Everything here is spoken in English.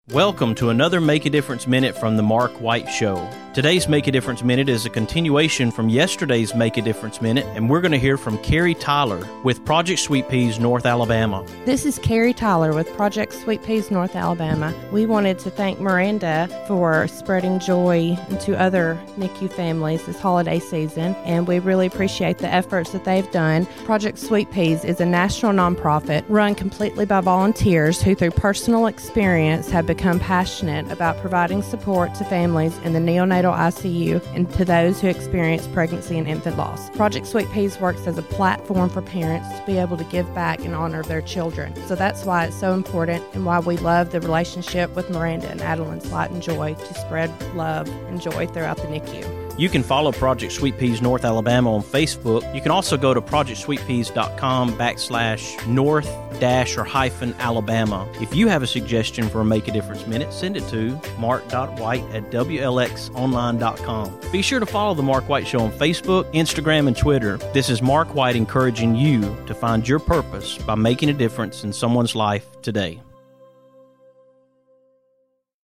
Welcome to another Make a Difference Minute from the Mark White Show. Today's Make a Difference Minute is a continuation from yesterday's Make a Difference Minute, and we're going to hear from Carrie Tyler with Project Sweet Peas North Alabama. This is Carrie Tyler with Project Sweet Peas North Alabama. We wanted to thank Miranda for spreading joy to other NICU families this holiday season, and we really appreciate the efforts that they've done. Project Sweet Peas is a national nonprofit run completely by volunteers who, through personal experience, have become passionate about providing support to families in the neonatal ICU and to those who experience pregnancy and infant loss. Project Sweet Peas works as a platform for parents to be able to give back in honor of their children. So that's why it's so important and why we love the relationship with Miranda and Adeline's Light and Joy to spread love and joy throughout the NICU. You can follow Project Sweet Peas North Alabama on Facebook. You can also go to projectsweetpeas.com/north-or-Alabama. If you have a suggestion for a Make a Difference Minute, send it to mark.white@WLXonline.com. Be sure to follow The Mark White Show on Facebook, Instagram, and Twitter. This is Mark White encouraging you to find your purpose by making a difference in someone's life today.